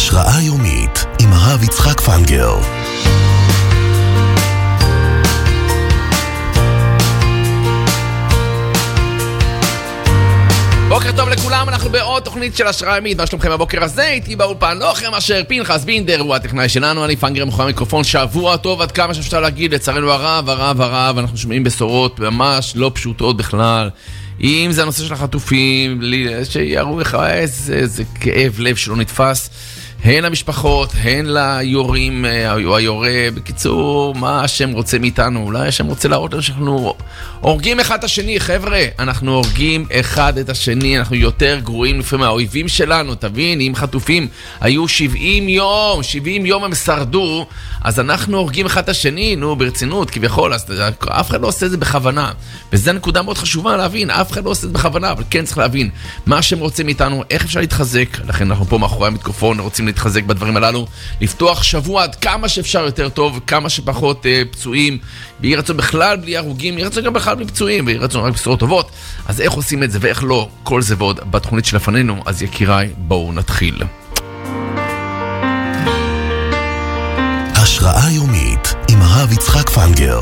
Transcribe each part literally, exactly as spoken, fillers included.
השראה יומית עם הרב יצחק פנגר. בוקר טוב לכולם, אנחנו בעוד תוכנית של השראה יומית. מה שלומכם הבוקר הזה? איתי באולפן לא אחר מאשר פנחס בינדר, הוא הטכנאי שלנו, אני פנגר מאחורי המיקרופון. שבוע טוב עד כמה שאפשר להגיד, לצערנו הרב, הרב, הרב, אנחנו שומעים בשורות ממש לא פשוטות בכלל. אם זה הנושא של החטופים, שיראו לך איזה, איזה כאב לב שלא נתפס, הן למשפחות, הן ליורים או היורה. בקיצור, מה השם רוצה מאיתנו? אולי השם רוצה להראות לנו שאנחנו הורגים אחד את השני. חבר'ה, אנחנו הורגים אחד את השני, אנחנו יותר גרועים לפעמים מהאויבים שלנו. תבין, אם חטופים היו שבעים יום, שבעים יום הם שרדו, אז אנחנו הורגים אחד את השני, נו ברצינות, כביכול. אז אף אחד לא עושה את זה בכוונה, וזו נקודה מאוד חשובה להבין. אף אחד לא עושה את זה בכוונה, אבל כן צריך להבין מה השם רוצה מאיתנו, איך אפשר להתחזק. לכן אנחנו פה מאחורי המיקרופון רוצים להתחזק בדברים הללו, לפתוח שבוע עד כמה שאפשר יותר טוב, כמה שפחות אה, פצועים, ויהי רצון בכלל בלי הרוגים, יהי רצון גם בכלל בלי פצועים, ויהי רצון רק בשורות טובות. אז איך עושים את זה ואיך לא, כל זה ועוד בתוכנית שלפנינו. אז יקיריי, בואו נתחיל. השראה יומית עם הרב יצחק פנגר.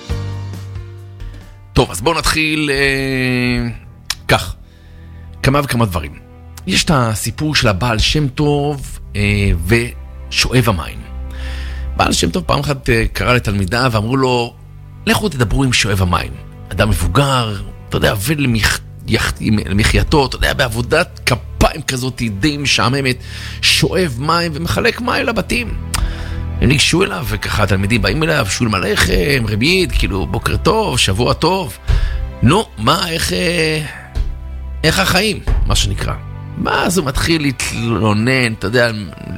טוב, אז בואו נתחיל אה, כך, כמה וכמה דברים. יש את הסיפור של הבעל שם טוב אה, ושואב המים. בעל שם טוב פעם אחת אה, קרא לתלמידה ואמרו לו, לכו תדברו עם שואב המים. אדם מבוגר, אתה יודע, עובד למח... יח... למחייתו, אתה יודע, בעבודת כפיים כזאת די משעממת, שואב מים ומחלק מים לבתים. הם ניגשו אליו, וככה התלמידים באים אליו, שולם עליכם, רביד, כאילו, בוקר טוב, שבוע טוב. נו, מה, איך, איך החיים, מה שנקרא. מה, אז הוא מתחיל להתלונן, אתה יודע,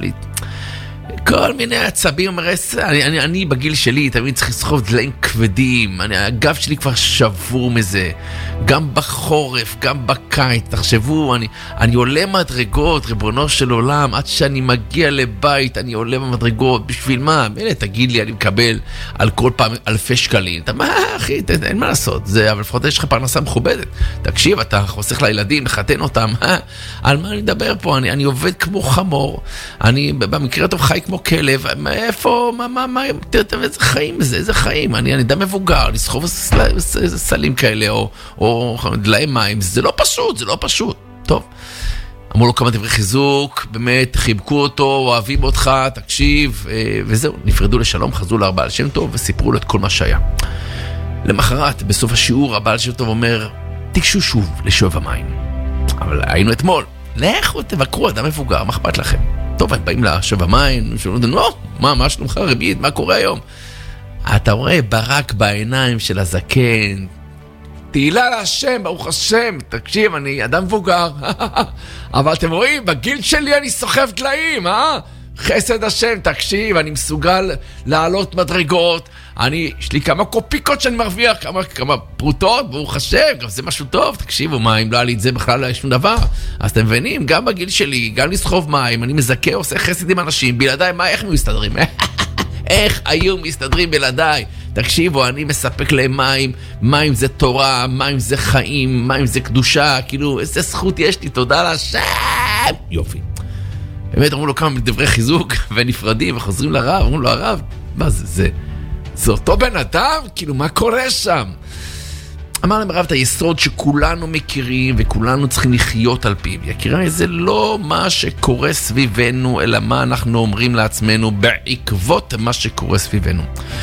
כל מיני עצבים, אומר, אני, אני, אני בגיל שלי, תמיד צריך לסחוב דליים כבדים, אני, הגב שלי כבר שבור מזה, גם בחורף, גם בקיץ, תחשבו, אני, אני עולה מדרגות, ריבונו של עולם, עד שאני מגיע לבית, אני עולה במדרגות, בשביל מה? מילא, תגיד לי, אני מקבל על כל פעם אלפי שקלים, אתה, מה, אחי, אין מה לעשות, זה, אבל לפחות יש לך פרנסה מכובדת, תקשיב, אתה חוסך לילדים, לחתן אותם, על מה אני מדבר פה? אני, אני עובד כמו חמור, אני במקרה טוב חי כמו כלב, איפה, מה, מה, מה, איזה חיים זה, איזה חיים, אני, אני דם מבוגר, לסחוב איזה סלים כאלה, או, או דליים מים, זה לא פשוט, זה לא פשוט. טוב, אמרו לו כמה דברי חיזוק, באמת, חיבקו אותו, אוהבים אותך, תקשיב, וזהו, נפרדו לשלום, חזרו לבעל שם טוב, וסיפרו לו את כל מה שהיה. למחרת, בסוף השיעור, הבעל שם טוב אומר, תיגשו שוב לשואב המים. אבל היינו אתמול, לכו תבקרו, אדם מבוגר, מה אכפת לכם? טוב, הם באים לשואב המים, שאומרים, לא, מה, מה שלומך רביד, מה קורה היום? אתה רואה ברק בעיניים של הזקן, תהילה להשם, ברוך השם, תקשיב, אני אדם מבוגר, אבל אתם רואים, בגיל שלי אני סוחב דליים, אה? חסד השם, תקשיב, אני מסוגל לעלות מדרגות, אני, יש לי כמה קופיקות שאני מרוויח, כמה, כמה פרוטות, ברוך השם, גם זה משהו טוב, תקשיבו, מה, אם לא היה לי את זה בכלל לא היה שום דבר. אז אתם מבינים, גם בגיל שלי, גם לסחוב מים, אני מזכה, עושה חסד עם אנשים, בלעדיי, מה, איך הם מסתדרים? איך היו מסתדרים בלעדיי? תקשיבו, אני מספק להם מים, מים זה תורה, מים זה חיים, מים זה קדושה, כאילו, איזה זכות יש לי, תודה להשם. יופי. באמת, אמרו לו כמה דברי חיזוק, ונפרדים, וחוזרים לרב, אמרו לו, הרב, מה זה, זה, זה אותו בן אדם? כאילו, מה קורה שם? אמר להם הרב את היסוד שכולנו מכירים, וכולנו צריכים לחיות על פיו. יקיריי, זה לא מה שקורה סביבנו, אלא מה אנחנו אומרים לעצמנו, בעקבות מה שקורה סביבנו.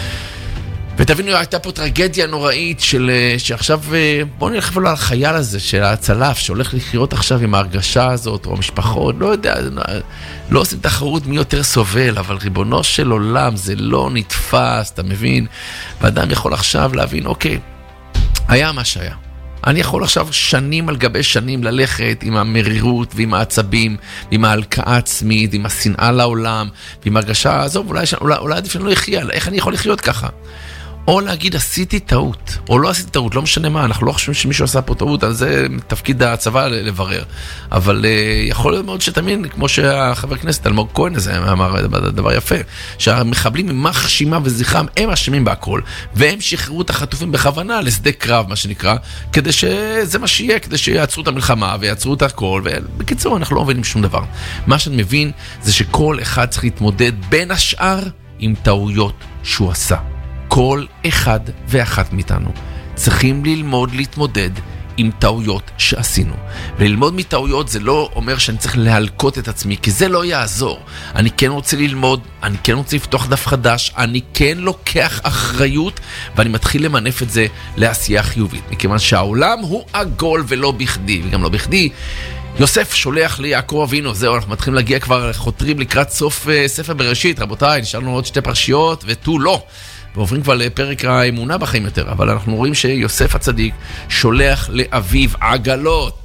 ותבינו, הייתה פה טרגדיה נוראית של, שעכשיו, בואו נלך אפילו על החייל הזה, של הצלף, שהולך לחיות עכשיו עם ההרגשה הזאת, או המשפחות, לא יודע, לא עושים תחרות מי יותר סובל, אבל ריבונו של עולם, זה לא נתפס, אתה מבין? ואדם יכול עכשיו להבין, אוקיי, היה מה שהיה. אני יכול עכשיו שנים על גבי שנים ללכת עם המרירות ועם העצבים, ועם ההלקאה עצמית, עם השנאה לעולם, ועם הרגשה, עזוב, אולי, אולי, אולי עדיף שאני לא יחיה, איך אני יכול לחיות ככה? או להגיד עשיתי טעות, או לא עשיתי טעות, לא משנה מה, אנחנו לא חושבים שמישהו עשה פה טעות, אז זה תפקיד הצבא לברר. אבל uh, יכול להיות מאוד שתמיד, כמו שהחבר הכנסת אלמוג כהן הזה אמר דבר יפה, שהמחבלים עם מחשימה וזכרם, הם אשמים בהכל, והם שחררו את החטופים בכוונה לשדה קרב, מה שנקרא, כדי שזה מה שיהיה, כדי שיעצרו את המלחמה ויעצרו את הכל, ובקיצור אנחנו לא מבינים שום דבר. מה שאני מבין זה שכל אחד צריך להתמודד בין השאר עם טעויות שהוא עשה. כל אחד ואחת מאיתנו צריכים ללמוד להתמודד עם טעויות שעשינו. וללמוד מטעויות זה לא אומר שאני צריך להלקות את עצמי, כי זה לא יעזור. אני כן רוצה ללמוד, אני כן רוצה לפתוח דף חדש, אני כן לוקח אחריות, ואני מתחיל למנף את זה לעשייה חיובית. מכיוון שהעולם הוא עגול ולא בכדי, וגם לא בכדי. יוסף שולח ליעקב אבינו, זהו, אנחנו מתחילים להגיע כבר, חותרים לקראת סוף uh, ספר בראשית, רבותיי, נשארנו עוד שתי פרשיות ותו לא. ועוברים כבר לפרק האמונה בחיים יותר, אבל אנחנו רואים שיוסף הצדיק שולח לאביו עגלות,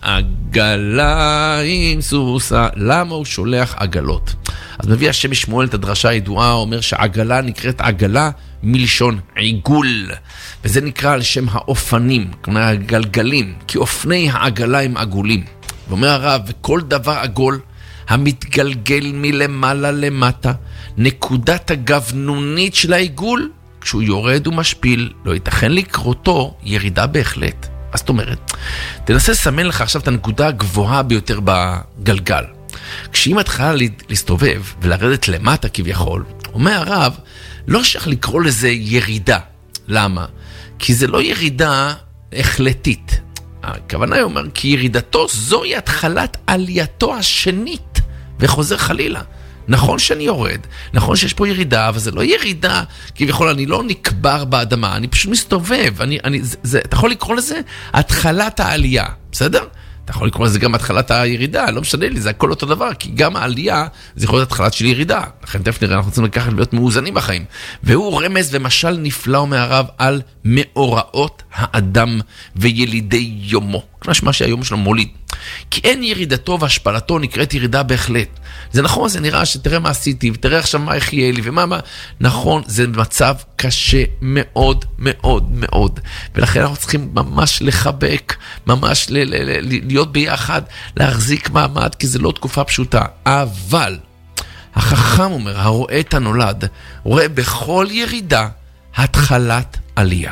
עגלה עם סוסה. למה הוא שולח עגלות? אז מביא השם משמואל את הדרשה הידועה, אומר שעגלה נקראת עגלה מלשון עיגול, וזה נקרא על שם האופנים, כלומר הגלגלים, כי אופני העגלה הם עגולים. ואומר הרב, וכל דבר עגול המתגלגל מלמעלה למטה, נקודת הגוונונית של העיגול, כשהוא יורד ומשפיל, לא ייתכן לקרותו ירידה בהחלט. אז זאת אומרת, תנסה לסמן לך עכשיו את הנקודה הגבוהה ביותר בגלגל. כשאם התחלה להסתובב ולרדת למטה כביכול, אומר הרב, לא שייך לקרוא לזה ירידה. למה? כי זה לא ירידה החלטית. הכוונה היא אומר, כי ירידתו זוהי התחלת עלייתו השנית, וחוזר חלילה. נכון שאני יורד, נכון שיש פה ירידה, אבל זה לא ירידה, כביכול אני לא נקבר באדמה, אני פשוט מסתובב, אני, אני, זה, זה, אתה יכול לקרוא לזה התחלת העלייה, בסדר? אתה יכול לקרוא לזה גם התחלת הירידה, לא משנה לי, זה הכל אותו דבר, כי גם העלייה זה יכול להיות התחלת של ירידה. לכן תכף נראה, אנחנו רוצים לקחת להיות מאוזנים בחיים. והוא רמז ומשל נפלא מהרב על מאורעות האדם וילידי יומו. מה שהיום שלו מוליד. כי אין ירידתו והשפלתו נקראת ירידה בהחלט. זה נכון, זה נראה שתראה מה עשיתי, ותראה עכשיו מה יחיה לי, ומה מה. נכון, זה מצב קשה מאוד מאוד מאוד. ולכן אנחנו צריכים ממש לחבק, ממש ל- ל- ל- להיות ביחד, להחזיק מעמד, כי זה לא תקופה פשוטה. אבל החכם אומר, הרואה את הנולד, רואה בכל ירידה התחלת עלייה.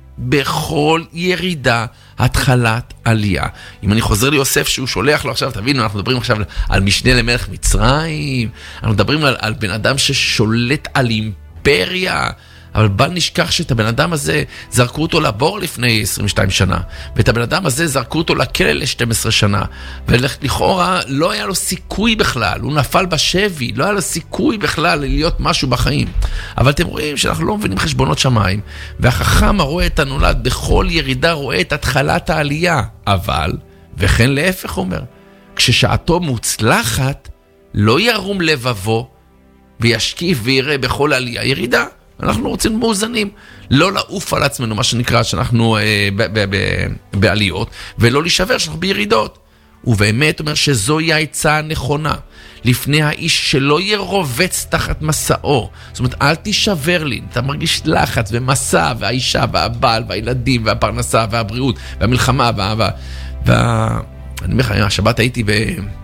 בכל ירידה התחלת עלייה. אם אני חוזר ליוסף שהוא שולח לו עכשיו, תבינו, אנחנו מדברים עכשיו על משנה למלך מצרים, אנחנו מדברים על, על בן אדם ששולט על אימפריה, אבל בל נשכח שאת הבן אדם הזה זרקו אותו לבור לפני עשרים ושתיים שנה, ואת הבן אדם הזה זרקו אותו לכלא ל-שתים עשרה שנה, ולכאורה לא היה לו סיכוי בכלל, הוא נפל בשבי, לא היה לו סיכוי בכלל להיות משהו בחיים. אבל אתם רואים שאנחנו לא מבינים חשבונות שמיים, והחכם הרואה את הנולד בכל ירידה רואה את התחלת העלייה, אבל, וכן להפך אומר, כששעתו מוצלחת, לא ירום לבבו, וישקיף ויראה בכל עלייה ירידה. אנחנו רוצים מאוזנים, לא לעוף על עצמנו, מה שנקרא, שאנחנו אה, ב- ב- ב- בעליות, ולא להישבר שאנחנו בירידות. ובאמת אומר שזוהי העצה הנכונה, לפני האיש שלא ירובץ תחת מסעו. זאת אומרת, אל תישבר לי, אתה מרגיש לחץ ומסע, והאישה והבעל והילדים והפרנסה והבריאות והמלחמה והאהבה. וה... אני אומר לך, השבת הייתי ב...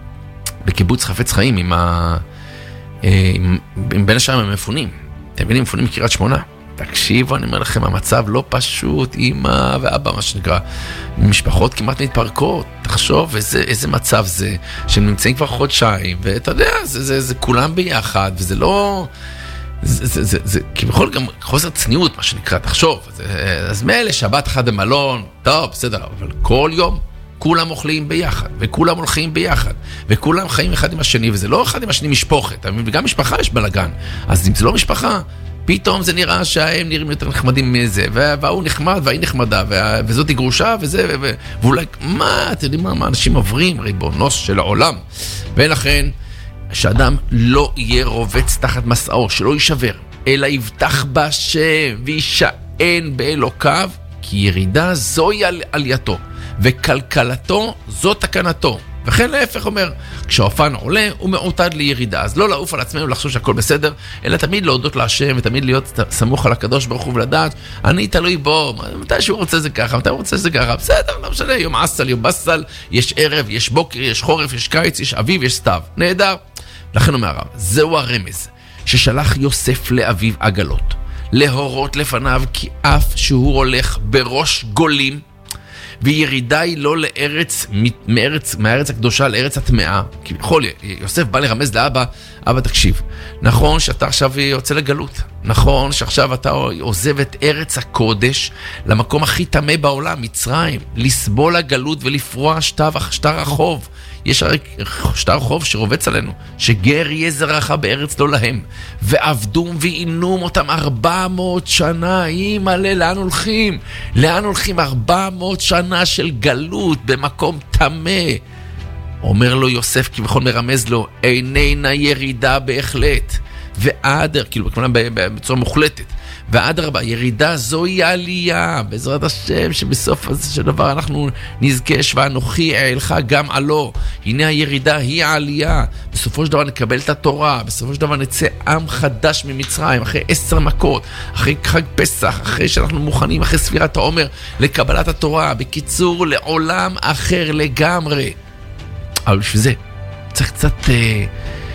בקיבוץ חפץ חיים עם, ה... עם... עם בין השאר המפונים. אתם מבינים, מפונים מקריית שמונה. תקשיבו, אני אומר לכם, המצב לא פשוט, אמא ואבא, מה שנקרא. משפחות כמעט מתפרקות. תחשוב איזה, איזה מצב זה, שהם נמצאים כבר חודשיים, ואתה יודע, זה, זה, זה כולם ביחד, וזה לא... זה, זה, זה, זה כביכול גם חוסר צניעות, מה שנקרא, תחשוב. זה, אז מאלה, שבת אחד במלון, טוב, בסדר, אבל כל יום, כולם אוכלים ביחד, וכולם הולכים ביחד, וכולם חיים אחד עם השני, וזה לא אחד עם השני משפוחת, וגם משפחה יש בלגן. אז אם זה לא משפחה, פתאום זה נראה שהם נראים יותר נחמדים מזה, והוא נחמד והיא נחמדה, וזאת היא גרושה, וזה, ואולי, מה, אתם יודעים מה, מה אנשים עוברים, ריבונו של העולם. ולכן, שאדם לא יהיה רובץ תחת מסעו, שלא יישבר, אלא יבטח בשם, וישען באלוקיו, כי ירידה זוהי עלייתו. וכלכלתו זו תקנתו. וכן להפך אומר, כשהאופן עולה הוא מעוטד לירידה, אז לא לעוף על עצמנו לחשוב שהכל בסדר, אלא תמיד להודות להשם ותמיד להיות סמוך על הקדוש ברוך הוא ולדעת, אני תלוי בו, מתי שהוא רוצה זה ככה, מתי הוא רוצה זה ככה, בסדר, לא משנה, יום עסל, יום בסל, יש ערב, יש בוקר, יש חורף, יש קיץ, יש אביב, יש סתיו, נהדר. לכן אומר הרב, זהו הרמז ששלח יוסף לאביו עגלות, להורות לפניו כי אף שהוא הולך בראש גולים, וירידה היא לא לארץ, מארץ, מהארץ הקדושה לארץ הטמאה. כי בכל יוסף בא לרמז לאבא, אבא תקשיב, נכון שאתה עכשיו יוצא לגלות, נכון שעכשיו אתה עוזב את ארץ הקודש למקום הכי טמא בעולם, מצרים, לסבול הגלות ולפרוע שטר, שטר החוב. יש הרי שטר חוב שרובץ עלינו, שגר יהיה זרעך בארץ לא להם, ועבדום ועינום אותם ארבע מאות שנה. אימא'לה, לאן הולכים? לאן הולכים? ארבע מאות שנה של גלות במקום טמא. אומר לו יוסף, כביכול מרמז לו, איננה ירידה בהחלט, ועד, כאילו בצורה מוחלטת, ועד הרבה, ירידה זוהי עלייה, בעזרת השם, שבסוף הזה של דבר אנחנו נזכש, ואנוכי אעלך גם עלו. הנה הירידה היא העלייה. בסופו של דבר נקבל את התורה, בסופו של דבר נצא עם חדש ממצרים, אחרי עשר מכות, אחרי חג פסח, אחרי שאנחנו מוכנים, אחרי ספירת העומר, לקבלת התורה. בקיצור, לעולם אחר לגמרי. אבל בשביל זה, צריך קצת אה,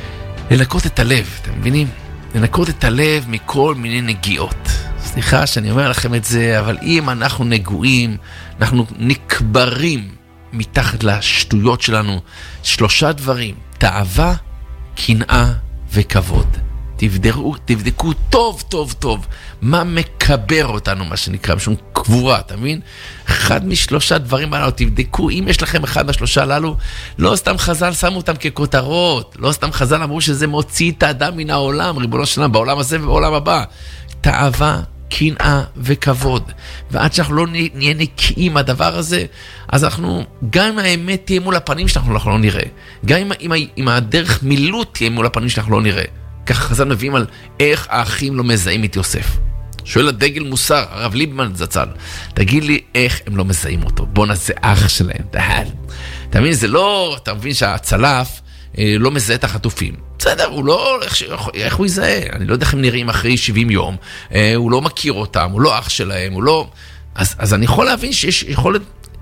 לנקות את הלב, אתם מבינים? לנקות את הלב מכל מיני נגיעות. סליחה שאני אומר לכם את זה, אבל אם אנחנו נגועים, אנחנו נקברים מתחת לשטויות שלנו. שלושה דברים, תאווה, קנאה וכבוד. תבדקו, תבדקו טוב טוב טוב מה מקבר אותנו, מה שנקרא, משום קבורה, אתה מבין? אחד משלושה דברים הללו, תבדקו, אם יש לכם אחד מהשלושה הללו, לא סתם חז"ל שמו אותם ככותרות, לא סתם חז"ל אמרו שזה מוציא את האדם מן העולם, ריבונו של עולם, בעולם הזה ובעולם הבא. תאווה, קנאה וכבוד. ועד שאנחנו לא נהיה נקיים מהדבר הזה, אז אנחנו, גם אם האמת תהיה מול הפנים שאנחנו לא נראה, גם אם, אם, אם הדרך מילוט תהיה מול הפנים שאנחנו לא נראה, ככה חז"ל מביאים על איך האחים לא מזהים את יוסף. שואל הדגל מוסר, הרב ליבמן זצ"ל, תגיד לי איך הם לא מזהים אותו. בוא נעשה אח שלהם. אתה מבין, זה לא, אתה מבין שהצלף אה, לא מזהה את החטופים. בסדר, הוא לא, איך, איך הוא יזהה? אני לא יודע איך הם נראים אחרי שבעים יום. אה, הוא לא מכיר אותם, הוא לא אח שלהם, הוא לא... אז, אז אני יכול להבין שיש יכולת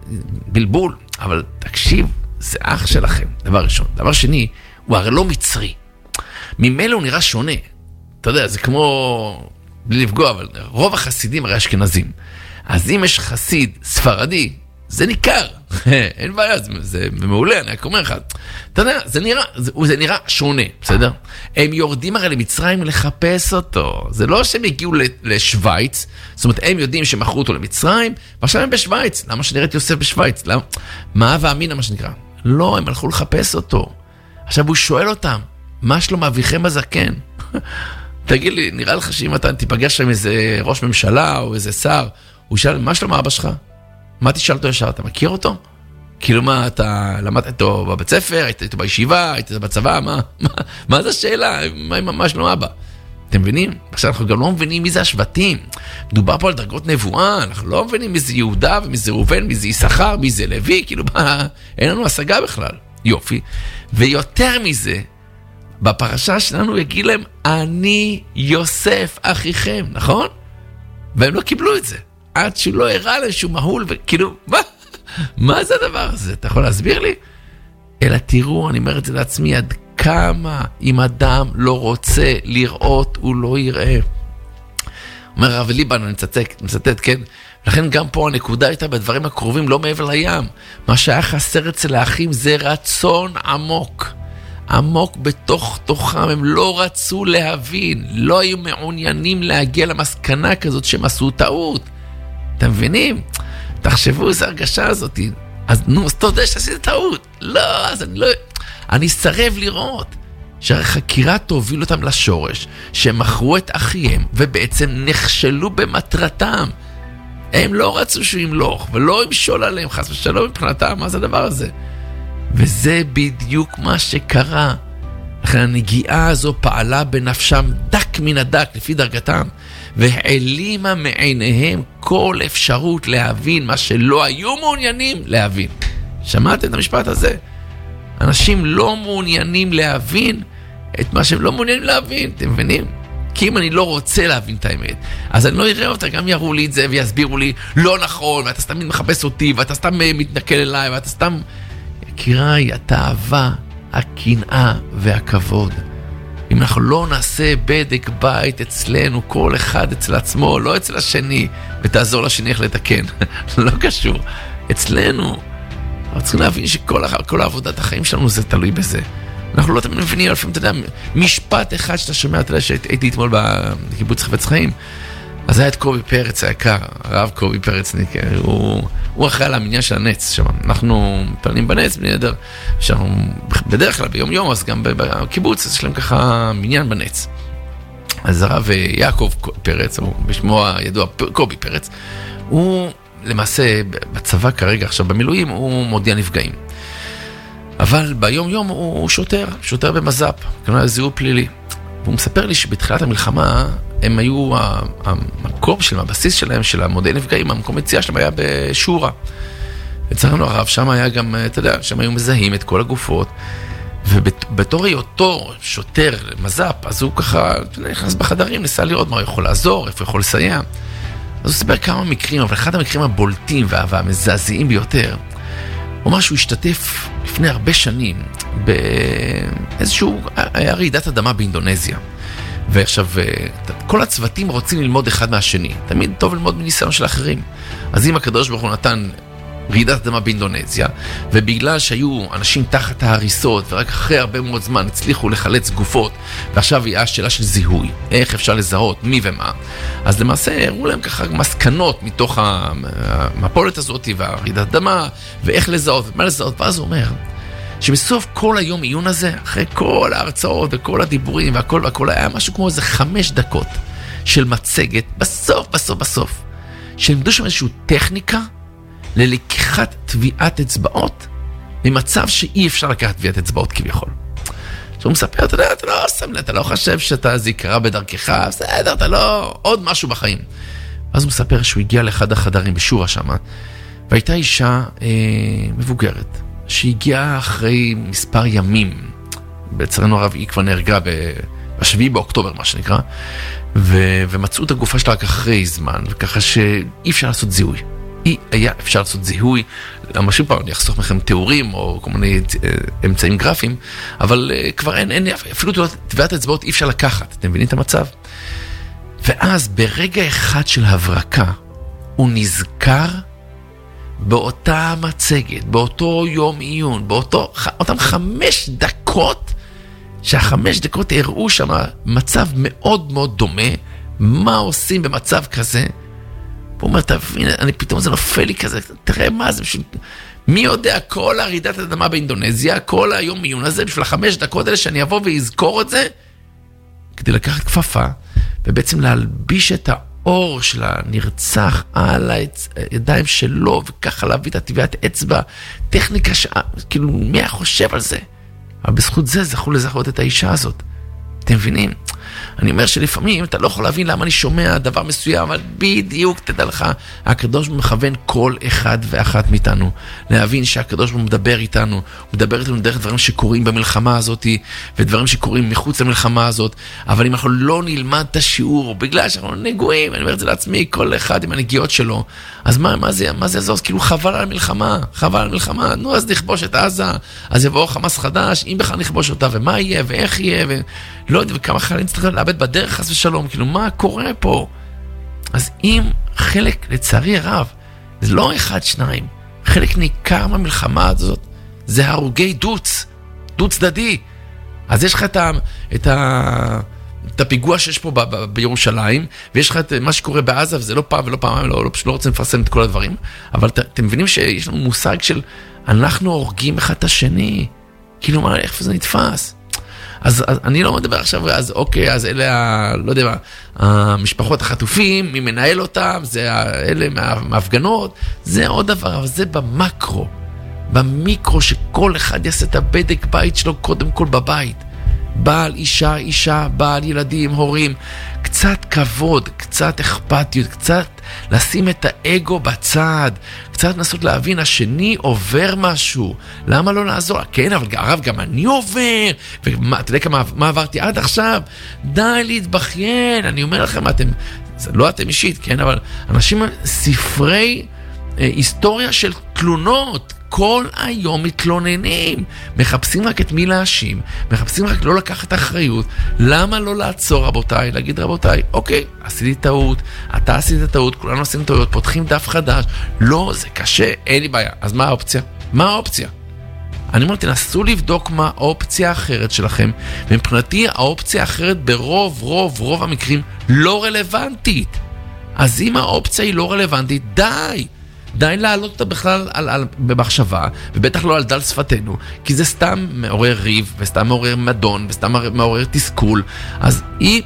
בלבול, אבל תקשיב, זה אח שלכם, דבר ראשון. דבר שני, הוא הרי לא מצרי. ממילא הוא נראה שונה. אתה יודע, זה כמו, בלי לפגוע, אבל רוב החסידים הרי אשכנזים. אז אם יש חסיד ספרדי, זה ניכר. אין בעיה, זה, זה מעולה, אני רק אומר לך. אתה יודע, זה נראה, זה, זה נראה שונה, בסדר? הם יורדים הרי למצרים לחפש אותו. זה לא שהם הגיעו לשוויץ, זאת אומרת, הם יודעים שמכרו אותו למצרים, ועכשיו הם בשוויץ. למה שנראה את יוסף בשוויץ? למה? מה ואמינה, מה שנקרא? לא, הם הלכו לחפש אותו. עכשיו הוא שואל אותם, מה שלום אביכם הזקן? תגיד לי, נראה לך שאם אתה תיפגש עם איזה ראש ממשלה או איזה שר, הוא שאל, מה שלום אבא שלך? מה תשאל אותו ישר? אתה מכיר אותו? כאילו מה, אתה למדת איתו בבית ספר, היית איתו בישיבה, היית איתו בצבא, מה? מה, מה זה השאלה? מה, מה שלום אבא? אתם מבינים? עכשיו אנחנו גם לא מבינים מי זה השבטים. מדובר פה על דרגות נבואה, אנחנו לא מבינים מי זה יהודה ומי זה ראובן, מי זה יששכר, מי זה לוי, כאילו מה, אין לנו השגה בכלל. יופי. ויותר מזה, בפרשה שלנו יגיד להם, אני יוסף אחיכם, נכון? והם לא קיבלו את זה. עד שהוא לא הראה להם שהוא מהול, וכאילו, מה? מה זה הדבר הזה? אתה יכול להסביר לי? אלא תראו, אני אומר את זה לעצמי, עד כמה אם אדם לא רוצה לראות, הוא לא יראה. אומר הרב ליבן, אני מצטט, מצטט, כן? לכן גם פה הנקודה הייתה בדברים הקרובים, לא מעבר לים. מה שהיה חסר אצל האחים זה רצון עמוק. עמוק בתוך תוכם, הם לא רצו להבין, לא היו מעוניינים להגיע למסקנה כזאת שהם עשו טעות. אתם מבינים? תחשבו איזו הרגשה הזאת. אז נו, אז אתה יודע שעשיתי טעות. לא, אז אני לא... אני סרב לראות שהחקירה תוביל אותם לשורש, שהם מכרו את אחיהם ובעצם נכשלו במטרתם. הם לא רצו שהוא ימלוך ולא ימשול עליהם, חס ושלום מבחינתם, מה זה הדבר הזה? וזה בדיוק מה שקרה. לכן הנגיעה הזו פעלה בנפשם דק מן הדק לפי דרגתם, והעלימה מעיניהם כל אפשרות להבין מה שלא היו מעוניינים להבין. שמעתם את המשפט הזה? אנשים לא מעוניינים להבין את מה שהם לא מעוניינים להבין, אתם מבינים? כי אם אני לא רוצה להבין את האמת, אז אני לא אראה אותה, גם יראו לי את זה ויסבירו לי, לא נכון, ואתה סתם מחפש אותי, ואתה סתם מתנכל אליי, ואתה סתם... יקיריי, התאווה, הקנאה והכבוד. אם אנחנו לא נעשה בדק בית אצלנו, כל אחד אצל עצמו, לא אצל השני, ותעזור לשני איך לתקן, לא קשור. אצלנו, אנחנו צריכים להבין שכל כל העבודת החיים שלנו זה תלוי בזה. אנחנו לא תמיד מבינים, לפעמים אתה יודע, משפט אחד שאתה שומע, אתה יודע שהייתי אתמול בקיבוץ חפץ חיים, אז היה את קובי פרץ היקר, הרב קובי פרץ, הוא, הוא אחראי על המניין של הנץ שם. אנחנו מתפללים בנץ, בני נדר, שאנחנו בדרך כלל ביום יום, אז גם בקיבוץ, אז יש להם ככה מניין בנץ. אז הרב יעקב פרץ, הוא בשמו הידוע קובי פרץ, הוא למעשה בצבא כרגע, עכשיו במילואים, הוא מודיע נפגעים. אבל ביום יום הוא שוטר, שוטר במז"פ, כלומר זיהוי פלילי. והוא מספר לי שבתחילת המלחמה, הם היו, המקום שלהם, הבסיס שלהם, של המודל נפגעים, המקום יציאה שלהם היה בשורה. וצריכנו הרב, שם היה גם, אתה יודע, שם היו מזהים את כל הגופות, ובתור היותו שוטר מז"פ, אז הוא ככה, נכנס בחדרים, ניסה לראות מה הוא יכול לעזור, איפה הוא יכול לסייע. אז הוא סיפר כמה מקרים, אבל אחד המקרים הבולטים והמזעזעים ביותר, הוא אומר שהוא השתתף לפני הרבה שנים באיזשהו, היה רעידת אדמה באינדונזיה. ועכשיו, כל הצוותים רוצים ללמוד אחד מהשני. תמיד טוב ללמוד מניסיון של אחרים. אז אם הקדוש ברוך הוא נתן רעידת אדמה באינדונזיה, ובגלל שהיו אנשים תחת ההריסות, ורק אחרי הרבה מאוד זמן הצליחו לחלץ גופות, ועכשיו היא השאלה של זיהוי, איך אפשר לזהות מי ומה, אז למעשה הראו להם ככה מסקנות מתוך המפולת הזאת, והרעידת אדמה, ואיך לזהות, ומה לזהות, ואז הוא אומר, שבסוף כל היום עיון הזה, אחרי כל ההרצאות וכל הדיבורים והכל והכל, היה משהו כמו איזה חמש דקות של מצגת, בסוף, בסוף, בסוף, שלמדו שם איזושהי טכניקה ללקיחת טביעת אצבעות, ממצב שאי אפשר לקחת טביעת אצבעות כביכול. שהוא מספר, אתה יודע, אתה לא שם לב, אתה לא חושב שאתה זיקרה בדרכך, בסדר, אתה לא, עוד משהו בחיים. אז הוא מספר שהוא הגיע לאחד החדרים בשורה שם, והייתה אישה אה, מבוגרת, שהגיעה אחרי מספר ימים, בצרנו הרב היא כבר נהרגה בשביעי באוקטובר, מה שנקרא, ו- ומצאו את הגופה שלה רק אחרי זמן, וככה שאי אפשר לעשות זיהוי. אי היה אפשר לעשות זיהוי, למה שוב פעם אני אחסוך מכם תיאורים או כל מיני אמצעים גרפיים, אבל כבר אין, אין אפילו טביעת אצבעות אי אפשר לקחת, אתם מבינים את המצב? ואז ברגע אחד של הברקה, הוא נזכר באותה מצגת, באותו יום עיון, באותו, אותם חמש דקות, שהחמש דקות הראו שם מצב מאוד מאוד דומה, מה עושים במצב כזה, הוא אומר, תבין, אני פתאום זה נופל לי כזה, תראה מה זה, בשביל, מי יודע, כל הרעידת אדמה באינדונזיה, כל היום עיון הזה, בשביל החמש דקות האלה שאני אבוא ויזכור את זה, כדי לקחת כפפה, ובעצם להלביש את האור של הנרצח על הידיים שלו, וככה להביא את הטביעת אצבע, טכניקה ש... כאילו, מי חושב על זה? אבל בזכות זה זכו לזכות את האישה הזאת. אתם מבינים? אני אומר שלפעמים אתה לא יכול להבין למה אני שומע דבר מסוים, אבל בדיוק תדע לך, הקדוש ברוך הוא מכוון כל אחד ואחת מאיתנו, להבין שהקדוש ברוך הוא מדבר איתנו, הוא מדבר איתנו דרך דברים שקורים במלחמה הזאת, ודברים שקורים מחוץ למלחמה הזאת, אבל אם אנחנו לא נלמד את השיעור, בגלל שאנחנו נגועים, אני אומר את זה לעצמי, כל אחד עם הנגיעות שלו, אז מה, מה זה, מה זה יעזור? כאילו חבל על המלחמה, חבל על המלחמה, נו אז נכבוש את עזה, אז יבוא חמאס חדש, אם בכלל נכבוש אותה, ומה יהיה, ואיך יהיה, ולא יודע, וכמה חיילים צריך לאבד בדרך חס ושלום, כאילו מה קורה פה? אז אם חלק, לצערי הרב, זה לא אחד, שניים, חלק ניכר מהמלחמה הזאת, זה הרוגי דוץ, דוץ צדדי. אז יש לך את, ה, את, ה, את הפיגוע שיש פה ב, ב, בירושלים, ויש לך את מה שקורה בעזה, וזה לא פעם ולא פעם, לא, לא, לא רוצים לפרסם את כל הדברים, אבל ת, אתם מבינים שיש לנו מושג של אנחנו הורגים אחד את השני, כאילו מה, איך זה נתפס? אז, אז אני לא מדבר עכשיו, אז אוקיי, אז אלה, ה, לא יודע מה, המשפחות החטופים, מי מנהל אותם, זה אלה מה, מההפגנות, זה עוד דבר, אבל זה במקרו, במיקרו שכל אחד יעשה את הבדק בית שלו קודם כל בבית. בעל, אישה, אישה, בעל, ילדים, הורים, קצת קצת כבוד, קצת אכפתיות, קצת לשים את האגו בצד, קצת לנסות להבין, השני עובר משהו, למה לא לעזור? כן, אבל הרב, גם אני עובר, ואתה יודע כמה, מה עברתי עד עכשיו? די להתבכיין, אני אומר לכם, אתם, זה לא אתם אישית, כן, אבל אנשים, ספרי אה, היסטוריה של תלונות, כל היום מתלוננים, מחפשים רק את מי להאשים, מחפשים רק לא לקחת אחריות. למה לא לעצור, רבותיי? להגיד, רבותיי, אוקיי, עשיתי טעות, אתה עשית טעות, כולנו עושים טעויות, פותחים דף חדש. לא, זה קשה, אין לי בעיה. אז מה האופציה? מה האופציה? אני אומר, תנסו לבדוק מה האופציה האחרת שלכם, ומבחינתי האופציה האחרת ברוב, רוב, רוב המקרים לא רלוונטית. אז אם האופציה היא לא רלוונטית, די! די להעלות אותה בכלל על, על, במחשבה, ובטח לא על דל שפתנו, כי זה סתם מעורר ריב, וסתם מעורר מדון, וסתם מעורר תסכול. אז היא,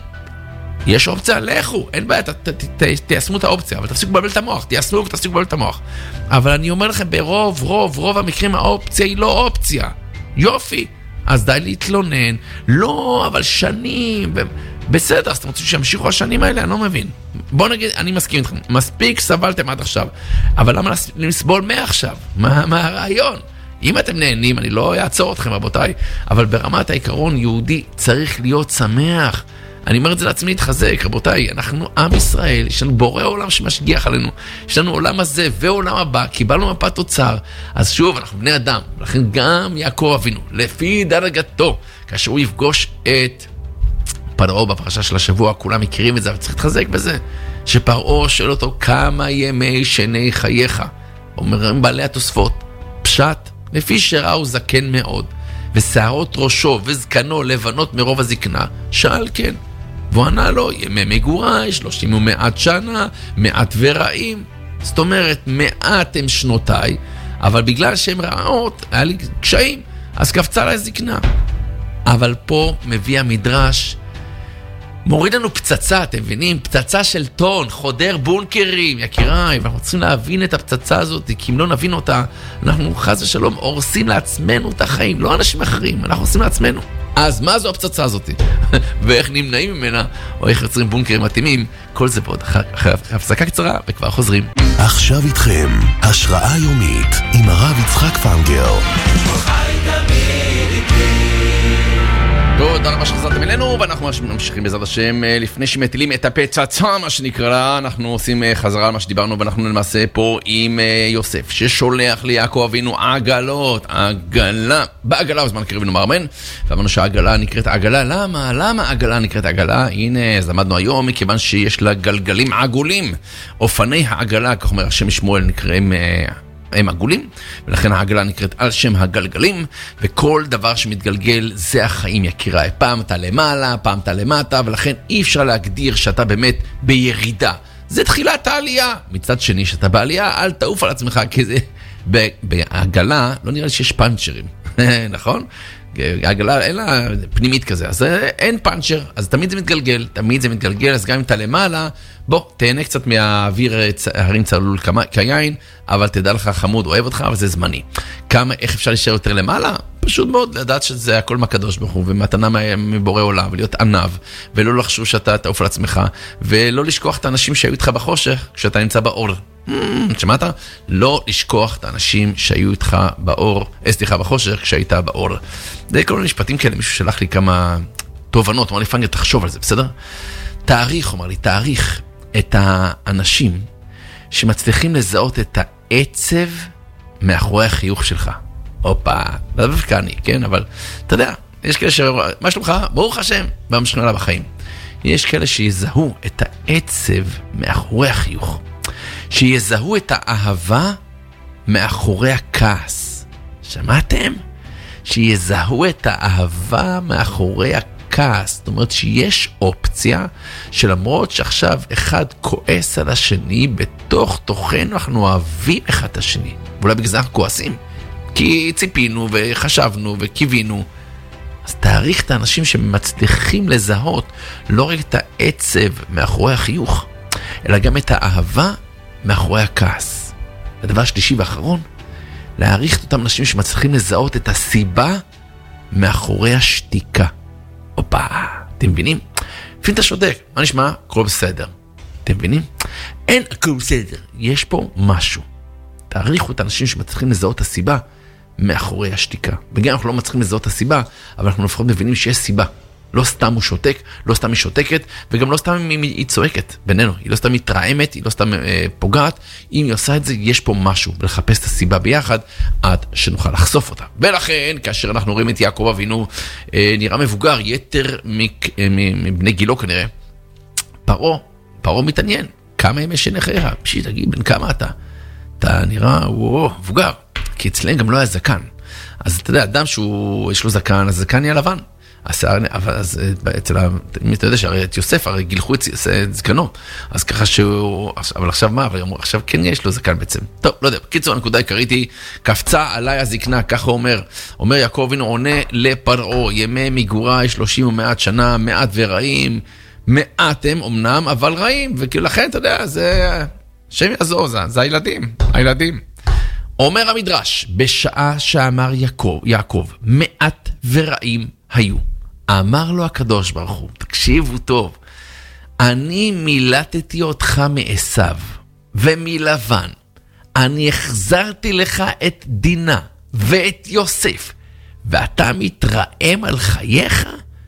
יש אופציה, לכו, אין בעיה, ת, ת, ת, ת, תיישמו את האופציה, אבל תפסיקו לבלבל את המוח, תיישמו ותפסיקו לבלבל את המוח. אבל אני אומר לכם, ברוב, רוב, רוב המקרים האופציה היא לא אופציה. יופי. אז די להתלונן. לא, אבל שנים, בסדר, אז אתם רוצים שימשיכו השנים האלה? אני לא מבין. בואו נגיד, אני מסכים איתכם, מספיק סבלתם עד עכשיו, אבל למה לסבול מעכשיו? מה, מה הרעיון? אם אתם נהנים, אני לא אעצור אתכם, רבותיי, אבל ברמת העיקרון, יהודי צריך להיות שמח. אני אומר את זה לעצמי להתחזק, רבותיי, אנחנו עם ישראל, יש לנו בורא עולם שמשגיח עלינו, יש לנו עולם הזה ועולם הבא, קיבלנו מפת תוצר, אז שוב, אנחנו בני אדם, ולכן גם יעקב אבינו, לפי דרגתו, כאשר הוא יפגוש את פרעה בפרשה של השבוע, כולם מכירים את זה, אבל צריך להתחזק בזה, שפרעה שואל אותו, כמה ימי שני חייך? אומרים בעלי התוספות, פשט, לפי שראו זקן מאוד, ושערות ראשו וזקנו לבנות מרוב הזקנה, שאל כן. והוא ענה לו, ימי מגורי, שלושים ומעט שנה, מעט ורעים. זאת אומרת, מעט הם שנותיי, אבל בגלל שהם רעות, היה לי קשיים, אז קפצה לה זקנה. אבל פה מביא המדרש, מוריד לנו פצצה, אתם מבינים? פצצה של טון, חודר בונקרים, יקיריי, ואנחנו צריכים להבין את הפצצה הזאת, כי אם לא נבין אותה, אנחנו חס ושלום הורסים לעצמנו את החיים, לא אנשים אחרים, אנחנו עושים לעצמנו. אז מה זו הפצצה הזאת? ואיך נמנעים ממנה, או איך יוצרים בונקרים מתאימים, כל זה בעוד אחרי הפסקה קצרה, וכבר חוזרים. עכשיו איתכם, השראה יומית, עם הרב יצחק פנגר. תודה רבה שחזרתם אלינו, ואנחנו ממשיכים בעזרת השם. לפני שמטילים את הפצצה, מה שנקרא לה, אנחנו עושים חזרה על מה שדיברנו, ואנחנו למעשה פה עם יוסף, ששולח ליעקב אבינו עגלות, עגלה, בעגלה בזמן קריב נאמר אמן, ואמרנו שהעגלה נקראת עגלה, למה? למה עגלה נקראת עגלה? הנה, אז למדנו היום, מכיוון שיש לה גלגלים עגולים, אופני העגלה, כך אומר השם שמואל, נקראים הם עגולים, ולכן העגלה נקראת על שם הגלגלים, וכל דבר שמתגלגל זה החיים, יקיריי. פעם אתה למעלה, פעם אתה למטה, ולכן אי אפשר להגדיר שאתה באמת בירידה. זה תחילת העלייה. מצד שני, שאתה בעלייה, אל תעוף על עצמך, כי זה בעגלה לא נראה לי שיש פאנצ'רים, נכון? העגלה אין לה פנימית כזה, אז אין פאנצ'ר, אז תמיד זה מתגלגל, תמיד זה מתגלגל, אז גם אם אתה למעלה, בוא, תהנה קצת מהאוויר הרים צלול כיין, אבל תדע לך חמוד, אוהב אותך, אבל זה זמני. כמה, איך אפשר להישאר יותר למעלה? פשוט מאוד לדעת שזה הכל מהקדוש ברוך הוא, ומתנה מבורא עולם, ולהיות ענב, ולא לחשוב שאתה תעוף על עצמך, ולא לשכוח את האנשים שהיו איתך בחושך, כשאתה נמצא באור. שמעת? לא לשכוח את האנשים שהיו איתך באור, סליחה, בחושך, כשהיית באור. זה כל מיני משפטים כאלה, מישהו שלח לי כמה תובנות, אמר לי, פנגר, תחשוב על זה, בסדר? תאריך, אומר לי, תאריך את האנשים שמצליחים לזהות את העצב מאחורי החיוך שלך. הופה, לא דווקא אני, כן? אבל אתה יודע, יש כאלה ש... מה שלומך? ברוך השם, ממשיכים עליו בחיים. יש כאלה שיזהו את העצב מאחורי החיוך. שיזהו את האהבה מאחורי הכעס. שמעתם? שיזהו את האהבה מאחורי הכעס. זאת אומרת שיש אופציה שלמרות שעכשיו אחד כועס על השני, בתוך תוכנו אנחנו אוהבים אחד את השני. ואולי בגלל זה אנחנו כועסים. כי ציפינו וחשבנו וקיווינו. אז תעריך את האנשים שמצליחים לזהות לא רק את העצב מאחורי החיוך, אלא גם את האהבה מאחורי הכעס. הדבר שלישי ואחרון, להעריך את אותם אנשים שמצליחים לזהות את הסיבה מאחורי השתיקה. אופה, אתם מבינים? לפעמים אתה שותק, מה נשמע? הכל בסדר. אתם מבינים? אין הכל בסדר. יש פה משהו. תעריכו את האנשים שמצליחים לזהות את הסיבה מאחורי השתיקה. וגם אנחנו לא מצליחים לזהות את הסיבה, אבל אנחנו לפחות מבינים שיש סיבה. לא סתם הוא שותק, לא סתם היא שותקת, וגם לא סתם היא צועקת בינינו. היא לא סתם מתרעמת, היא לא סתם אה, פוגעת. אם היא עושה את זה, יש פה משהו, ולחפש את הסיבה ביחד, עד שנוכל לחשוף אותה. ולכן, כאשר אנחנו רואים את יעקב אבינו, אה, נראה מבוגר, יתר מק, אה, מבני גילו כנראה, פרעה, פרעה מתעניין. כמה ימי שני חייך? פשיט, תגיד, בן כמה אתה? אתה נראה, וואו, מבוגר. כי אצלם גם לא היה זקן. אז אתה יודע, אדם שיש לו זקן, אז זקן יהיה לבן. אבל אז אצל, אתה יודע שהרי את יוסף, הרי גילחו את זקנו. אז ככה שהוא, אבל עכשיו מה? אבל עכשיו כן יש לו זקן בעצם. טוב, לא יודע, בקיצור, הנקודה העיקרית היא, קפצה עליי הזקנה, ככה הוא אומר. אומר יעקב אבינו, עונה לפרעה, ימי מגורי שלושים ומעט שנה, מעט ורעים, מעט הם אמנם, אבל רעים. וכאילו לכן, אתה יודע, זה, שם יעזור, זה, זה הילדים, הילדים. אומר המדרש, בשעה שאמר יעקב, יעקב, מעט ורעים היו. אמר לו הקדוש ברוך הוא, תקשיבו טוב, אני מילטתי אותך מעשיו ומלבן, אני החזרתי לך את דינה ואת יוסף, ואתה מתרעם על חייך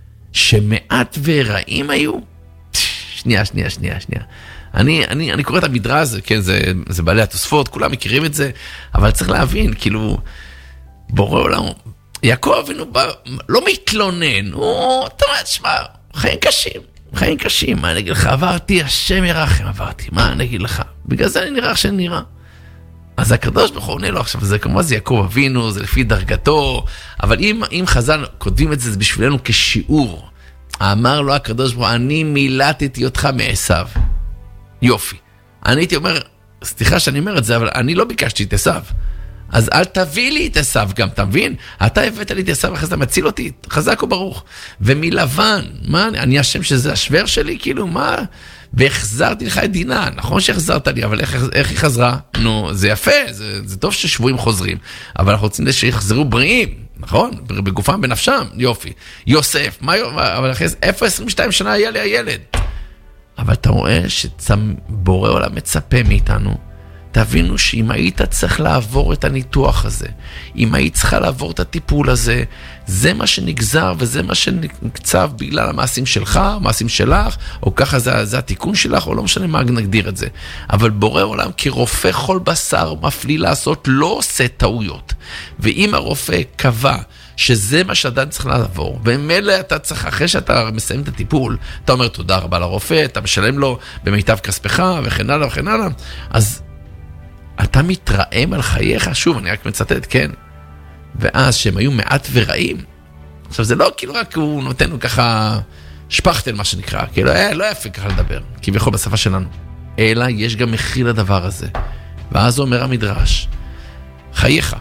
שמעט ורעים היו? שנייה, שנייה, שנייה, שנייה. אני, אני, אני קורא את המדרש, כן, זה, זה בעלי התוספות, כולם מכירים את זה, אבל צריך להבין, כאילו, בורא עולם, יעקב אבינו לא מתלונן, הוא, אתה אומר, שמה, חיים קשים, חיים קשים, מה אני אגיד לך, עברתי, השם ירחם, עברתי, מה אני אגיד לך, בגלל זה אני נראה איך שאני נראה. אז הקדוש ברוך הוא עונה לו, עכשיו זה כמובן זה יעקב אבינו, זה לפי דרגתו, אבל אם, אם חז"ל כותבים את זה, זה בשבילנו כשיעור, אמר לו הקדוש ברוך הוא, אני מילטתי אותך מעשיו. יופי. אני הייתי אומר, סליחה שאני אומר את זה, אבל אני לא ביקשתי את עשיו. אז אל תביא לי את עשיו גם, אתה מבין? אתה הבאת לי את עשיו, אחרי זה מציל אותי, חזק וברוך. ומלבן, מה, אני השם שזה השוור שלי, כאילו, מה? והחזרתי לך את דינה, נכון שהחזרת לי, אבל איך, איך היא חזרה? נו, זה יפה, זה, זה טוב ששבועים חוזרים, אבל אנחנו רוצים שיחזרו בריאים, נכון? בגופם, בנפשם, יופי. יוסף, מה, אבל אחרי זה, איפה עשרים ושתיים שנה היה לי הילד? אבל אתה רואה שבורא עולם מצפה מאיתנו, תבינו שאם היית צריך לעבור את הניתוח הזה, אם היית צריכה לעבור את הטיפול הזה, זה מה שנגזר וזה מה שנקצב בגלל המעשים שלך, המעשים שלך, או ככה זה, זה התיקון שלך, או לא משנה מה נגדיר את זה. אבל בורא עולם כרופא כל בשר מפליא לעשות, לא עושה טעויות. ואם הרופא קבע שזה מה שאדם צריך לעבור, ומילא אתה צריך, אחרי שאתה מסיים את הטיפול, אתה אומר תודה רבה לרופא, אתה משלם לו במיטב כספך, וכן הלאה וכן הלאה, אז אתה מתרעם על חייך, שוב, אני רק מצטט, כן? ואז שהם היו מעט ורעים, עכשיו זה לא כאילו רק הוא נותן לו ככה שפכתל מה שנקרא, כאילו אה, לא יפה ככה לדבר, כביכול בשפה שלנו, אלא יש גם מחיר לדבר הזה, ואז אומר המדרש, חייך,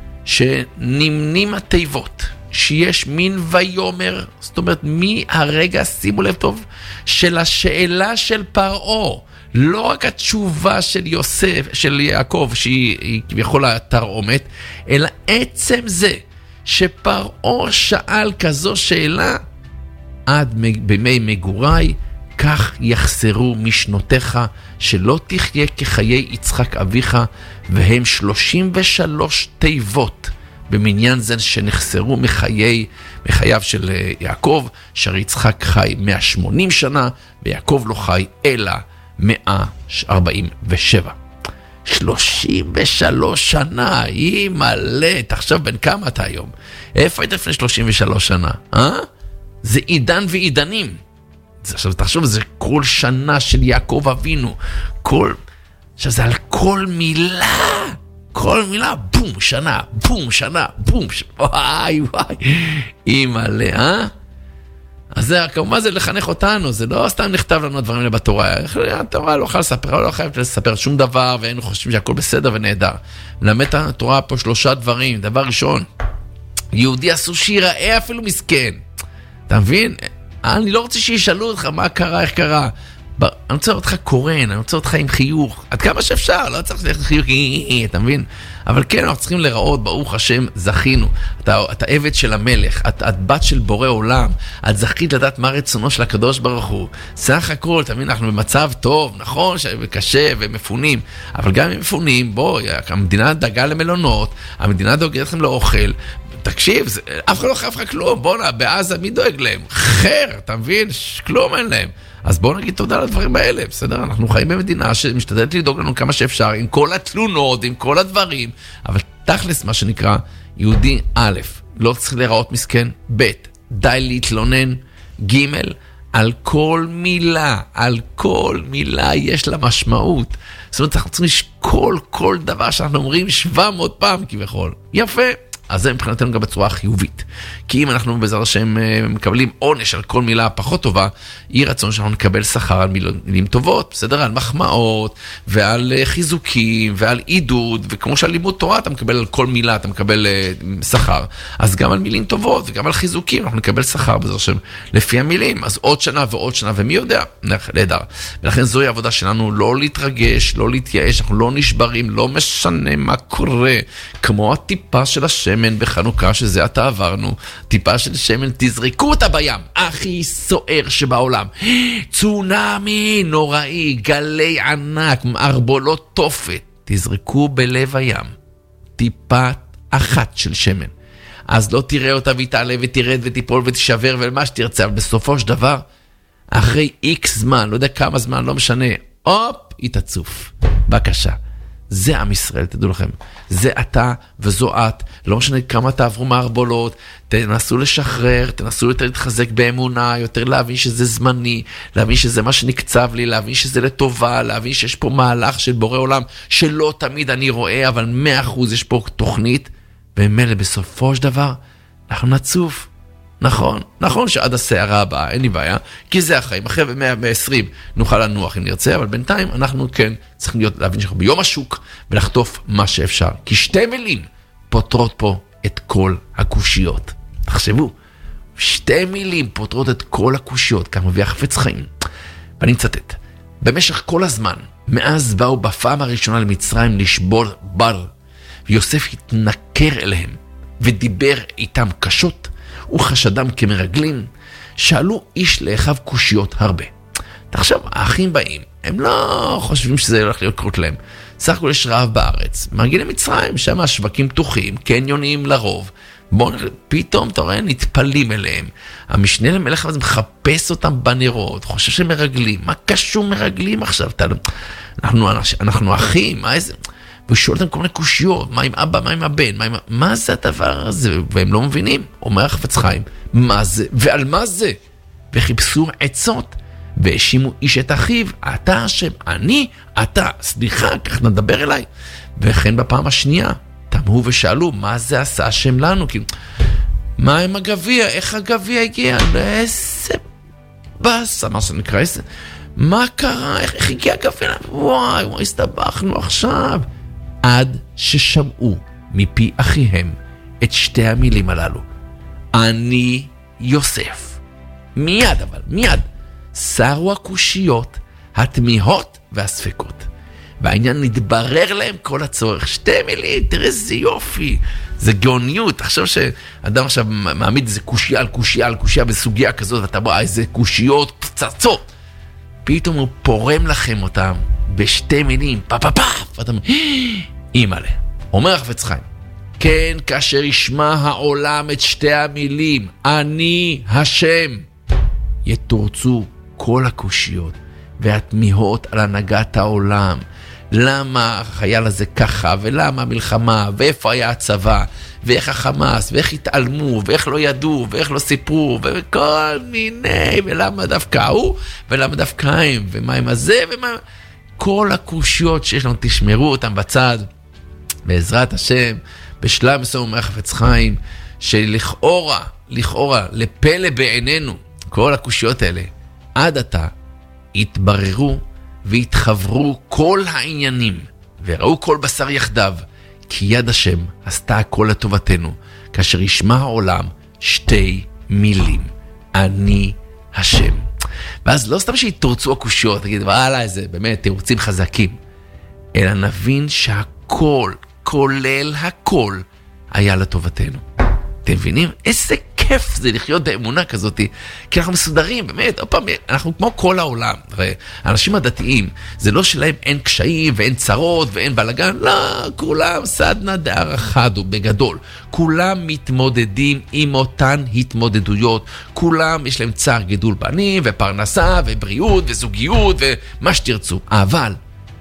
שנמנים התיבות, שיש מין ויומר, זאת אומרת, מי הרגע, שימו לב טוב, של השאלה של פרעה, לא רק התשובה של יוסף, של יעקב, שהיא כביכול התרעומת, אלא עצם זה שפרעה שאל כזו שאלה, עד בימי מגורי, כך יחסרו משנותיך, שלא תחיה כחיי יצחק אביך, והם שלושים ושלוש תיבות במניין זה שנחסרו מחיי, מחייו של יעקב, שר יצחק חי מאה ושמונים שנה, ויעקב לא חי אלא מאה ארבעים ושבע. שלושים ושלוש שנה, היא מלא, תחשב בין כמה אתה היום? איפה היית לפני שלושים ושלוש שנה? אה? זה עידן ועידנים. עכשיו תחשוב, זה כל שנה של יעקב אבינו, כל, עכשיו זה על כל מילה, כל מילה, בום, שנה, בום, שנה, בום, ש... וואי, וואי, היא מלא, אה? אז זה, כמובן זה לחנך אותנו, זה לא סתם נכתב לנו הדברים האלה בתורה, התורה לא יכולה לספר, לא יכולה לספר שום דבר, והיינו חושבים שהכל בסדר ונהדר. מלמד את התורה פה שלושה דברים, דבר ראשון, יהודי אסור שיראה אפילו מסכן, אתה מבין? אני לא רוצה שישאלו אותך מה קרה, איך קרה, אני רוצה אותך קורן, אני רוצה אותך עם חיוך, עד כמה שאפשר, לא צריך ללכת חיוך, אתה מבין? אבל כן, אנחנו צריכים לראות, ברוך השם, זכינו. אתה, אתה עבד של המלך, את, את בת של בורא עולם, את זכית לדעת מה רצונו של הקדוש ברוך הוא. סך הכל, אתה מבין, אנחנו במצב טוב, נכון, קשה ומפונים, אבל גם אם מפונים, בוא, המדינה דאגה למלונות, המדינה דואגת לכם לאוכל, תקשיב, זה, אף אחד לא חייב לך כלום, בוא נה, בעזה מי דואג להם? חר, אתה מבין? כלום אין להם. אז בואו נגיד תודה על הדברים האלה, בסדר? אנחנו חיים במדינה שמשתדלת לדאוג לנו כמה שאפשר, עם כל התלונות, עם כל הדברים, אבל תכלס מה שנקרא, יהודי א', לא צריך להיראות מסכן, ב', די להתלונן, ג', על כל מילה, על כל מילה יש לה משמעות. זאת אומרת, אנחנו צריכים לשקול כל דבר שאנחנו אומרים שבע מאות פעם כביכול. יפה. אז זה מבחינתנו גם בצורה חיובית. כי אם אנחנו בעזרת השם מקבלים עונש על כל מילה פחות טובה, יהיה רצון שאנחנו נקבל שכר על מילים טובות, בסדר? על מחמאות, ועל חיזוקים, ועל עידוד, וכמו שעל לימוד תורה אתה מקבל על כל מילה, אתה מקבל שכר. אז גם על מילים טובות, וגם על חיזוקים, אנחנו נקבל שכר בעזרת השם לפי המילים. אז עוד שנה ועוד שנה, ומי יודע? נהדר. ולכן זוהי העבודה שלנו, לא להתרגש, לא להתייאש, אנחנו לא נשברים, לא משנה מה קורה, כמו הטיפה של השם בחנוכה שזה אתה עברנו, טיפה של שמן, תזרקו אותה בים, הכי סוער שבעולם, צונמי נוראי, גלי ענק, מערבולות תופת, תזרקו בלב הים, טיפה אחת של שמן, אז לא תראה אותה והתעלה ותרד ותיפול ותשבר ומה שתרצה, אבל בסופו של דבר, אחרי איקס זמן, לא יודע כמה זמן, לא משנה, הופ, היא תצוף, בבקשה. זה עם ישראל, תדעו לכם. זה אתה וזו את, לא משנה כמה תעברו מערבולות, תנסו לשחרר, תנסו יותר להתחזק באמונה, יותר להבין שזה זמני, להבין שזה מה שנקצב לי, להבין שזה לטובה, להבין שיש פה מהלך של בורא עולם, שלא תמיד אני רואה, אבל מאה אחוז יש פה תוכנית, ומילא בסופו של דבר, אנחנו נצוף. נכון, נכון שעד הסערה הבאה, אין לי בעיה, כי זה החיים, אחרי מאה ועשרים נוכל לנוח אם נרצה, אבל בינתיים אנחנו כן צריכים להיות, להבין שאנחנו ביום השוק ולחטוף מה שאפשר, כי שתי מילים פותרות פה את כל הקושיות. תחשבו, שתי מילים פותרות את כל הקושיות, כך מביא החפץ חיים. ואני מצטט, במשך כל הזמן, מאז באו בפעם הראשונה למצרים לשבור בר, ויוסף התנכר אליהם ודיבר איתם קשות, וחשדם כמרגלים, שאלו איש לאחיו קושיות הרבה. עכשיו, האחים באים, הם לא חושבים שזה הולך להיות קרות להם. סך הכל יש רעב בארץ, מגיעים למצרים, שם השווקים פתוחים, קניונים לרוב. בואו, פתאום, אתה רואה, נתפלים אליהם. המשנה למלך הזה מחפש אותם בנרות, חושב שהם מרגלים. מה קשור מרגלים עכשיו? אנחנו, אנחנו אחים, מה איזה... והוא שואל אותם כל מיני קושיות, מה עם אבא, מה עם הבן, מה, עם... מה זה הדבר הזה? והם לא מבינים, אומר החפץ חיים, מה זה ועל מה זה? וחיפשו עצות, והאשימו איש את אחיו, אתה השם, אני, אתה, סליחה, כך נדבר אליי. וכן בפעם השנייה, תמהו ושאלו, מה זה עשה השם לנו? כי, מה עם הגביע? איך הגביע הגיע? איזה בס, מה שנקרא, איזה... מה קרה? איך, איך הגיע הגביע? וואי, וואי, הסתבכנו עכשיו. עד ששמעו מפי אחיהם את שתי המילים הללו. אני יוסף. מיד אבל, מיד, שרו הקושיות, התמיהות והספקות. והעניין נתברר להם כל הצורך. שתי מילים, תראה איזה יופי. זה גאוניות. תחשוב שאדם עכשיו מעמיד איזה קושיה על קושיה על קושיה בסוגיה כזאת, ואתה בוא, איזה קושיות פצצות. פתאום הוא פורם לכם אותם בשתי מילים, פאפ פאפ פאפ, ואתה אומר, אימאלה. אומר החפץ חיים, כן, כאשר ישמע העולם את שתי המילים, אני השם, יתורצו כל הקושיות והתמיהות על הנהגת העולם. למה החייל הזה ככה, ולמה המלחמה, ואיפה היה הצבא, ואיך החמאס, ואיך התעלמו, ואיך לא ידעו, ואיך לא סיפרו, וכל מיני, ולמה דווקא הוא, ולמה דווקא הם, ומה עם הזה, ומה... כל הקושיות שיש לנו, תשמרו אותם בצד, בעזרת השם, בשלב מסוים אומר החפץ חיים, שלכאורה, לכאורה, לפלא בעינינו, כל הקושיות האלה, עד עתה, התבררו והתחברו כל העניינים, וראו כל בשר יחדיו, כי יד השם עשתה הכל לטובתנו, כאשר ישמע העולם שתי מילים, אני השם. ואז לא סתם שיתורצו הקושיות, תגיד, וואלה, איזה באמת תירוצים חזקים, אלא נבין שהכל, כולל הכל, היה לטובתנו. אתם מבינים? איזה כיף זה לחיות באמונה כזאת, כי אנחנו מסודרים, באמת, עוד פעם, אנחנו כמו כל העולם. האנשים הדתיים, זה לא שלהם אין קשיים ואין צרות ואין בלגן, לא, כולם סדנה דאר אחד ובגדול. כולם מתמודדים עם אותן התמודדויות, כולם יש להם צער גידול בנים ופרנסה ובריאות וזוגיות ומה שתרצו. אבל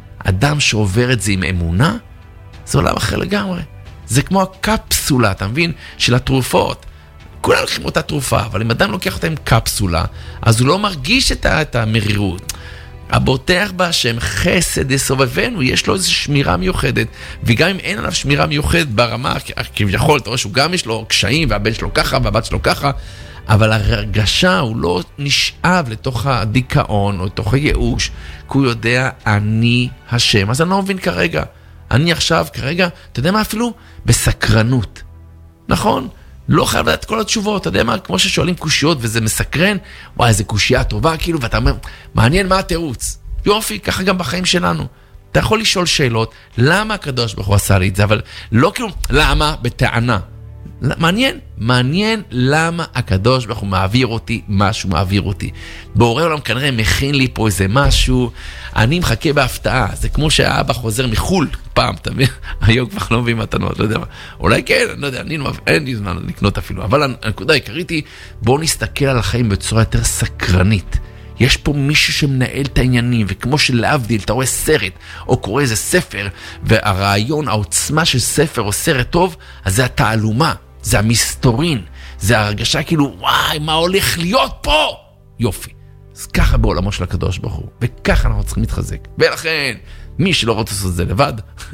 אדם שעובר את זה עם אמונה, זה עולם אחר לגמרי. זה כמו הקפסולה, אתה מבין? של התרופות. כולם לוקחים אותה תרופה, אבל אם אדם לוקח אותה עם קפסולה, אז הוא לא מרגיש את, את המרירות. הבוטח בהשם חסד יסובבנו, יש לו איזו שמירה מיוחדת, וגם אם אין עליו שמירה מיוחדת ברמה, כביכול, אתה רואה שהוא גם יש לו קשיים, והבן שלו ככה, והבת שלו ככה, אבל הרגשה הוא לא נשאב לתוך הדיכאון, או לתוך הייאוש, כי הוא יודע, אני השם. אז אני לא מבין כרגע. אני עכשיו, כרגע, אתה יודע מה אפילו? בסקרנות. נכון? לא חייב לדעת כל התשובות, אתה יודע מה? כמו ששואלים קושיות וזה מסקרן, וואי, איזה קושייה טובה, כאילו, ואתה אומר, מעניין מה התירוץ? יופי, ככה גם בחיים שלנו. אתה יכול לשאול שאלות, למה הקדוש ברוך הוא עשה לי את זה, אבל לא כאילו, למה? בטענה. מעניין, מעניין למה הקדוש ברוך הוא מעביר אותי, משהו מעביר אותי. בורא עולם כנראה מכין לי פה איזה משהו, אני מחכה בהפתעה, זה כמו שהאבא חוזר מחול פעם, אתה מבין? היום כבר לא מביא מתנות, לא יודע מה. אולי כן, אני לא יודע, אני, אין לי זמן לקנות אפילו, אבל הנקודה העיקרית היא, בואו נסתכל על החיים בצורה יותר סקרנית. יש פה מישהו שמנהל את העניינים, וכמו שלהבדיל, אתה רואה סרט, או קורא איזה ספר, והרעיון, העוצמה של ספר או סרט טוב, אז זה התעלומה, זה המסתורין, זה הרגשה כאילו, וואי, מה הולך להיות פה? יופי. אז ככה בעולמו של הקדוש ברוך הוא, וככה אנחנו צריכים להתחזק. ולכן, מי שלא רוצה לעשות את זה לבד,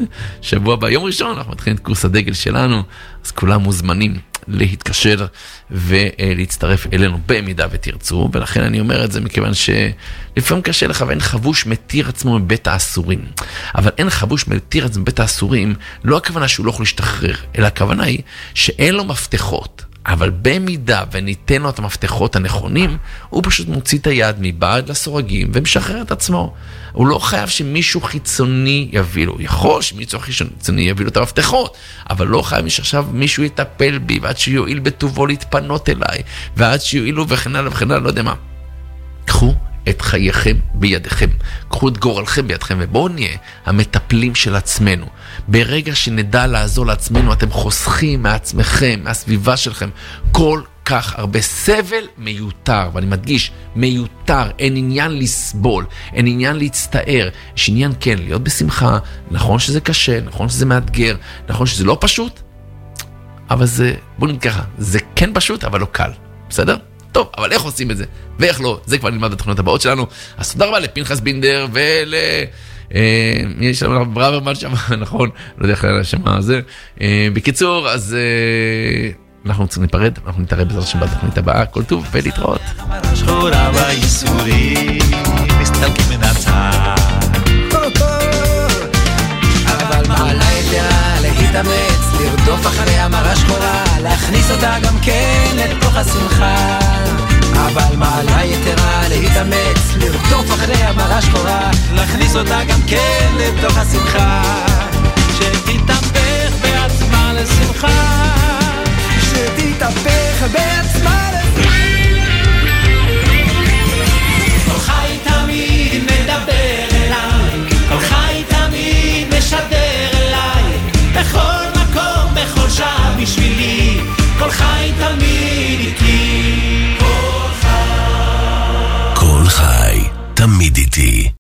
שבוע ביום ראשון, אנחנו מתחילים את קורס הדגל שלנו, אז כולם מוזמנים להתקשר ולהצטרף אלינו במידה ותרצו, ולכן אני אומר את זה מכיוון שלפעמים קשה לך ואין חבוש מתיר עצמו מבית האסורים. אבל אין חבוש מתיר עצמו מבית האסורים, לא הכוונה שהוא לא יכול להשתחרר, אלא הכוונה היא שאין לו מפתחות. אבל במידה וניתן לו את המפתחות הנכונים, הוא פשוט מוציא את היד מבעד לסורגים ומשחרר את עצמו. הוא לא חייב שמישהו חיצוני יביא לו. יכול שמישהו חיצוני יביא לו את המפתחות, אבל לא חייב שעכשיו מישהו יטפל בי, ועד שיועיל בטובו להתפנות אליי, ועד שיועילו וכן הלאה וכן הלאה, לא יודע מה. קחו את חייכם בידיכם, קחו את גורלכם בידכם, ובואו נהיה המטפלים של עצמנו. ברגע שנדע לעזור לעצמנו, אתם חוסכים מעצמכם, מהסביבה שלכם, כל כך הרבה סבל מיותר, ואני מדגיש, מיותר, אין עניין לסבול, אין עניין להצטער, יש עניין כן, להיות בשמחה, נכון שזה קשה, נכון שזה מאתגר, נכון שזה לא פשוט, אבל זה, בואו נגיד ככה, זה כן פשוט, אבל לא קל, בסדר? טוב, אבל איך עושים את זה? ואיך לא? זה כבר נלמד בתוכניות הבאות שלנו. אז תודה רבה לפנחס בינדר ול... יש לנו ברוורמן שם, נכון? לא יודע איך לשם הזה. בקיצור, אז אנחנו צריכים להיפרד, אנחנו נתראה בעזרת השם בתוכנית הבאה. כל טוב ולהתראות. שחורה בייסורים מסתלקים מן הצד, אבל מעלה יתרה להתאמץ, לרדוף אחרי המרה שחורה, להכניס אותה גם כן לתוך השמחה. אבל מעלה יתרה להתאמץ, לרדוף אחרי המרה שחורה, להכניס אותה גם כן לתוך השמחה. שתתהפך בעצמה לשמחה, שתתהפך בעצמה לשמחה.